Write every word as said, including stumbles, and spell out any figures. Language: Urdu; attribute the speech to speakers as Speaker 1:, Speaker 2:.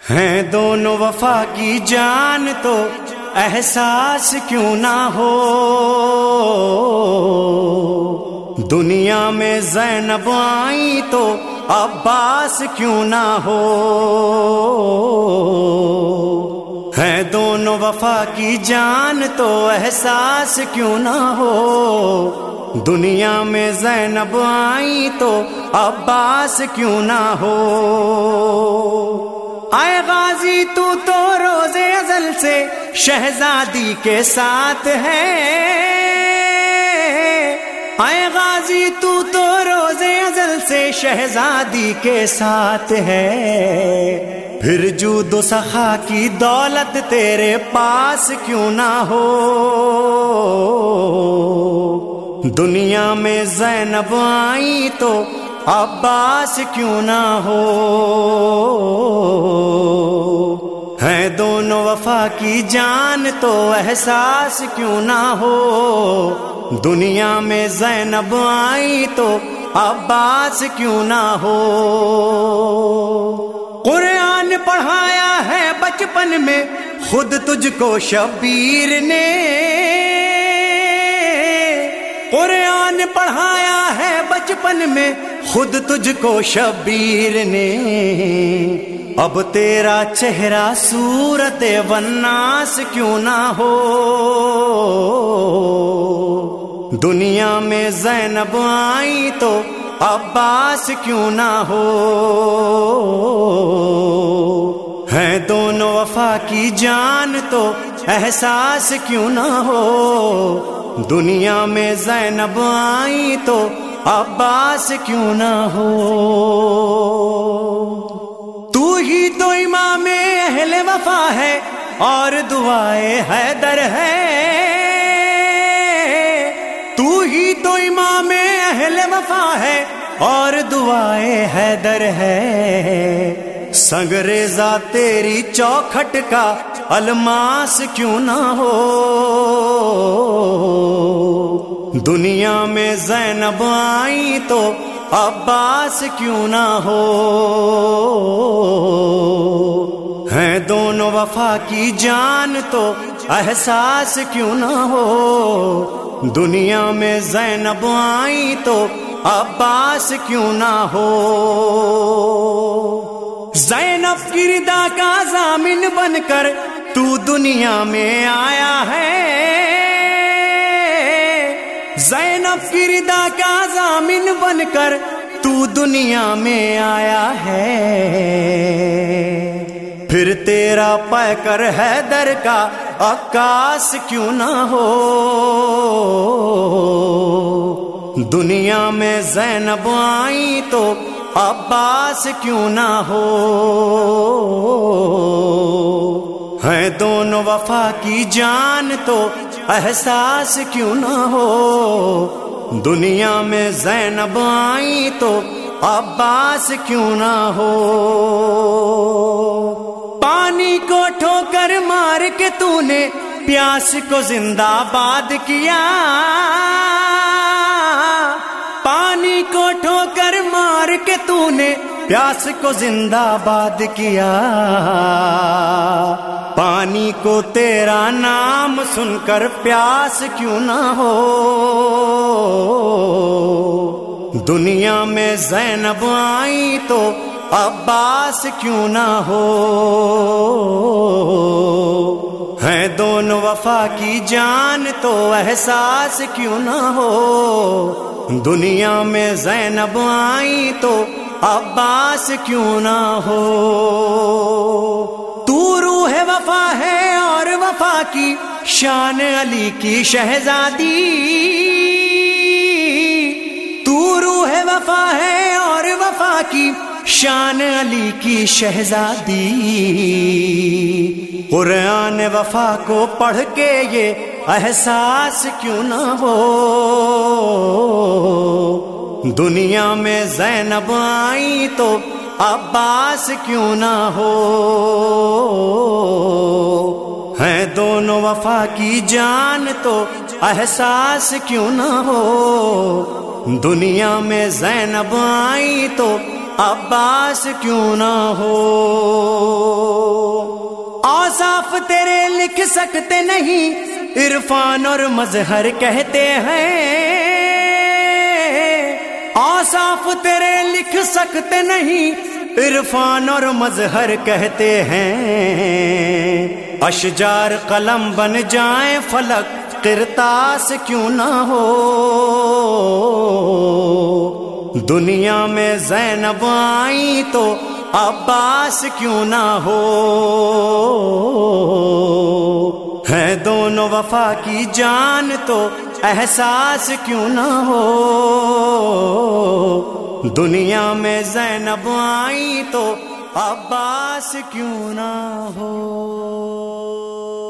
Speaker 1: ہیں دونوں وفا کی جان تو احساس کیوں نہ ہو، دنیا میں زینب آئی تو عباس کیوں نہ ہو، ہیں دونوں وفا کی جان تو احساس کیوں نہ ہو، دنیا میں زینب آئی تو عباس کیوں نہ ہو، آئے غازی تو تو روز ازل سے شہزادی کے ساتھ ہے، آئے غازی تو تو روز ازل سے شہزادی کے ساتھ ہے، پھر جود و سخا کی دولت تیرے پاس کیوں نہ ہو، دنیا میں زینب آئی تو عباس کیوں نہ ہو، ہیں دونوں وفا کی جان تو احساس کیوں نہ ہو، دنیا میں زینب آئی تو عباس کیوں نہ ہو، قرآن پڑھایا ہے بچپن میں خود تجھ کو شبیر نے، قرآن پڑھایا ہے بچپن میں خود تجھ کو شبیر نے، اب تیرا چہرہ صورت والناس کیوں نہ ہو، دنیا میں زینب آئی تو عباس کیوں نہ ہو، ہیں دونوں وفا کی جان تو احساس کیوں نہ ہو، دنیا میں زینب آئی تو عباس کیوں نہ ہو، تو ہی تو امام اہل وفا ہے اور دعائے حیدر ہے، تو ہی تو امام اہل وفا ہے اور دعائے حیدر ہے، سنگ ریزہ تیری چوکھٹ کا الماس کیوں نہ ہو، دنیا میں زینب آئی تو عباس کیوں نہ ہو، ہیں دونوں وفا کی جان تو احساس کیوں نہ ہو، دنیا میں زینب آئی تو عباس کیوں نہ ہو، زینب کی رضا کا ضامن بن کر تو دنیا میں آیا ہے، زینب کی رضا کا ضامن بن کر تو دنیا میں آیا ہے، پھر تیرا پیکر حیدر کا عکاس کیوں نہ ہو، دنیا میں زینب آئی تو عباس کیوں نہ ہو، ہیں دونوں وفا کی جان تو احساس کیوں نہ ہو، دنیا میں زینب آئی تو عباس کیوں نہ ہو، پانی کو ٹھوکر مار کے تو نے پیاس کو زندہ باد کیا، پانی کو ٹھوکر مار کے تو نے پیاس کو زندہ باد کیا، پانی کو تیرا نام سن کر پیاس کیوں نہ ہو، دنیا میں زینب آئی تو عباس کیوں نہ ہو، ہیں دونوں وفا کی جان تو احساس کیوں نہ ہو، دنیا میں زینب آئی تو عباس کیوں نہ ہو، تو روح وفا ہے اور وفا کی شان علی کی شہزادی، تو روح وفا ہے اور وفا کی شان علی کی شہزادی، قرآن وفا کو پڑھ کے یہ احساس کیوں نہ ہو، دنیا میں زینب آئی تو عباس کیوں نہ ہو، ہیں دونوں وفا کی جان تو احساس کیوں نہ ہو، دنیا میں زینب آئی تو عباس کیوں نہ ہو۔ اوصاف تیرے لکھ سکتے نہیں، عرفان اور مظہر کہتے ہیں، اوصاف تیرے لکھ سکتے نہیں، عرفان اور مظہر کہتے ہیں، اشجار قلم بن جائیں فلک قرطاس کیوں نہ ہو، دنیا میں زینب آئی تو عباس کیوں نہ ہو، ہے دونوں وفا کی جان تو احساس کیوں نہ ہو، دنیا میں زینب آئی تو عباس کیوں نہ ہو۔